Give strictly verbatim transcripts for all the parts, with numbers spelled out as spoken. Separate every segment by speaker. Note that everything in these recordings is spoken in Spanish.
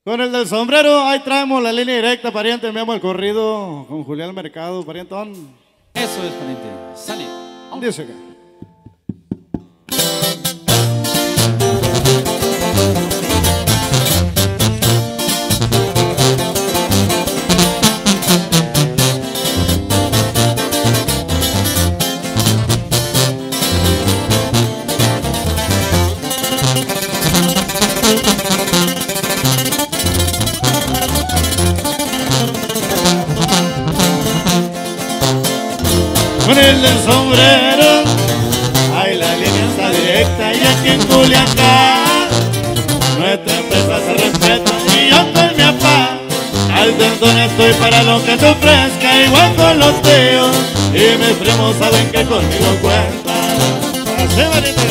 Speaker 1: Con el del sombrero, ahí traemos la línea directa, pariente, enviamos el corrido con Julián Mercado, parientón.
Speaker 2: Eso es, pariente. Sale.
Speaker 1: Dice acá. Con el del sombrero, ahí la línea está directa y aquí en Culiacán nuestra empresa se respeta y yo con mi papá al tentón estoy para lo que te ofrezca, igual con los tíos y mis primos saben que conmigo cuentan. Así, varita.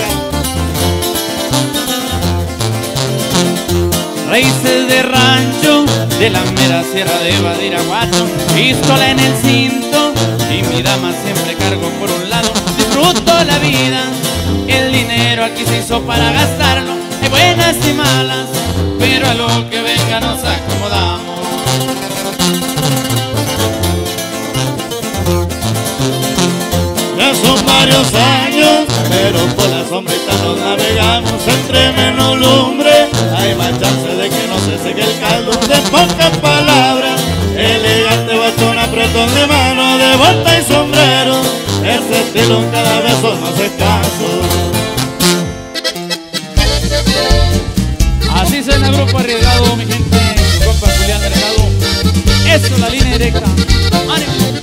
Speaker 2: Raíces de rancho, de la mera sierra de Badiraguato, pistola en el cinto y mi dama siempre cargo por un lado. Disfruto la vida, el dinero aquí se hizo para gastarlo. Hay buenas y malas, pero a lo que venga nos acomodamos.
Speaker 1: Ya son varios años, pero por la sombrita nos navegamos. Entre menos lumbre, hay más chance de que no se seque el caldo. De pocas palabras, elegante bastón, apretón de mano, de bota y sombrero. Ese estilo cada vez son más escasos.
Speaker 2: Así suena el grupo arriesgado, mi gente, su compa Julián Mercado. Eso es la línea directa. ¡Ánimo!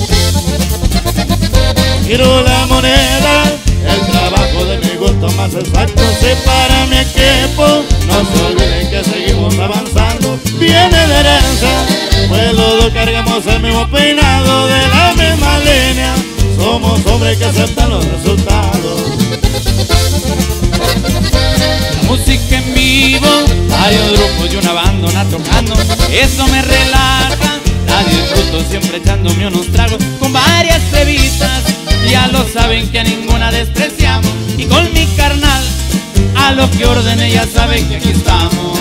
Speaker 1: Quiero la moneda, el trabajo de mi gusto más exacto. Si para mi equipo, no se olviden que seguimos avanzando. Viene de herencia, pues los dos cargamos el mismo peinado, de la misma línea. Somos hombres que aceptan los resultados.
Speaker 2: La música en vivo, varios grupos y una bandona tocando, eso me relaja. La disfruto siempre echándome unos tragos con varias cebitas. Ya lo saben que a ninguna despreciamos. Y con mi carnal, a lo que ordene ya saben que aquí estamos.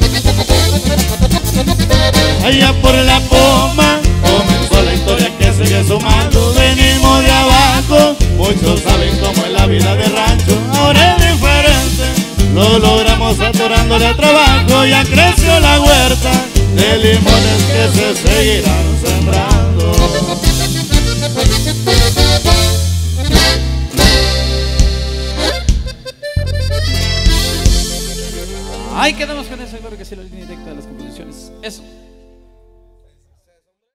Speaker 1: Allá por la Poma comenzó la historia que sigue sumando. Venimos de abajo, muchos saben cómo es la vida de rancho. Ahora es diferente, lo logramos atorándole a trabajo. Ya creció la huerta de limones que se seguirán sembrando.
Speaker 2: Ahí quedamos con eso, claro que sí, la línea directa de las composiciones. Eso.